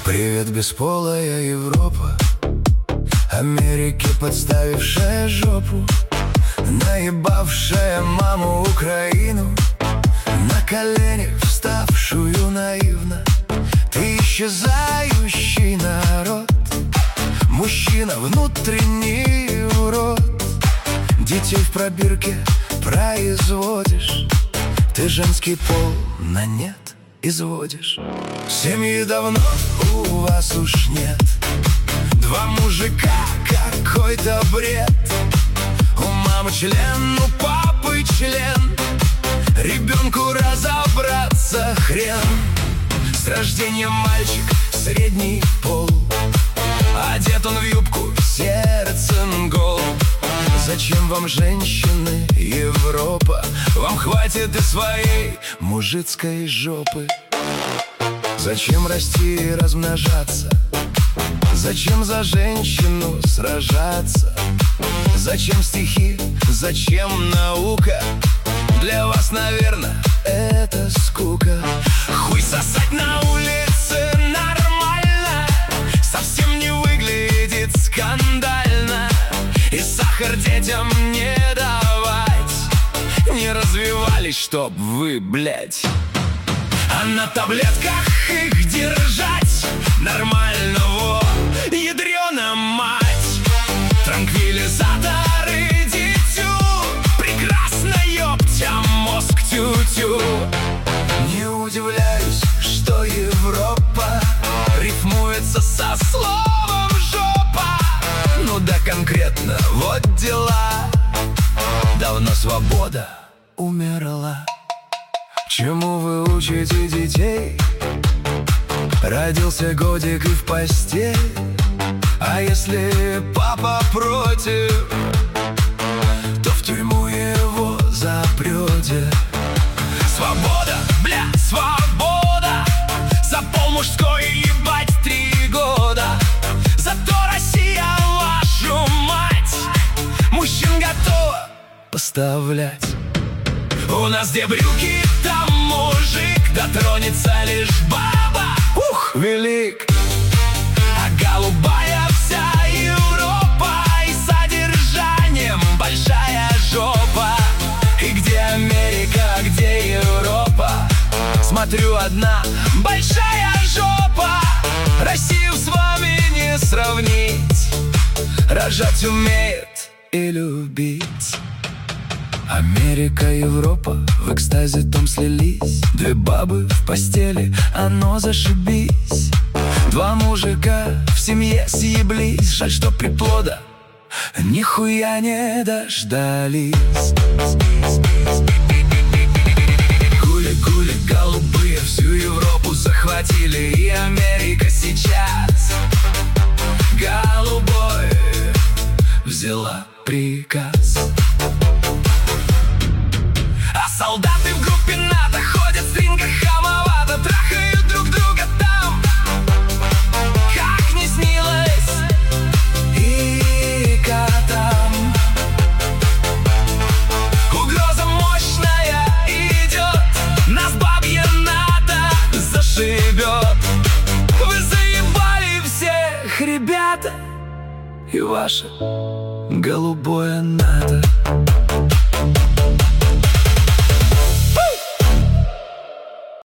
Привет, бесполая Европа, Америке подставившая жопу, наебавшая маму Украину, на колени вставшую наивно. Ты исчезающий народ, мужчина внутренний урод. Детей в пробирке производишь, ты женский пол на нет изводишь. Семьи давно у вас уж нет, два мужика, какой-то бред. У мамы член, у папы член, ребенку разобраться хрен. С рождения мальчик средний пол, одет он в юбку, сердцем гол. Зачем вам женщины, Европа? Вам хватит и своей мужицкой жопы. Зачем расти и размножаться? Зачем за женщину сражаться? Зачем стихи? Зачем наука? Для вас, наверное, это скука. Хуй сосать на улице нормально, совсем не выглядит скандально. И сахар детям не давать, не развивались, чтоб вы, блядь. А на таблетках их держать нормально, во, ядрёна мать. Транквилизаторы дитю, прекрасно, ёптя, мозг тю-тю. Не удивляюсь, что Европа рифмуется со словом жопа. Ну да конкретно, вот дела. Давно свобода умерла. Чему вы учите детей? Родился годик и в постель. А если папа против, то в тюрьму его запрете. Свобода, бля, свобода, за пол мужской ебать 3 года. Зато Россия, вашу мать, мужчин готова поставлять. У нас где брюки, там мужик, дотронется лишь баба. Ух, велик. А голубая вся Европа, и содержанием большая жопа. И где Америка, где Европа? Смотрю, одна большая жопа. Россию с вами не сравнить, рожать умеет и любить. Америка, Европа в экстазе том слились. 2 бабы в постели, оно зашибись. 2 мужика в семье съеблись. Жаль, что приплода нихуя не дождались. Гули-гули голубые всю Европу захватили. И Америка сейчас голубой взяла приказ. Солдаты в группе НАТО ходят в стрингах хамовато, трахают друг друга там, как не снилось и котам. Угроза мощная идет, нас бабье НАТО зашибет. Вы заебали всех, ребята, и ваше голубое НАТО.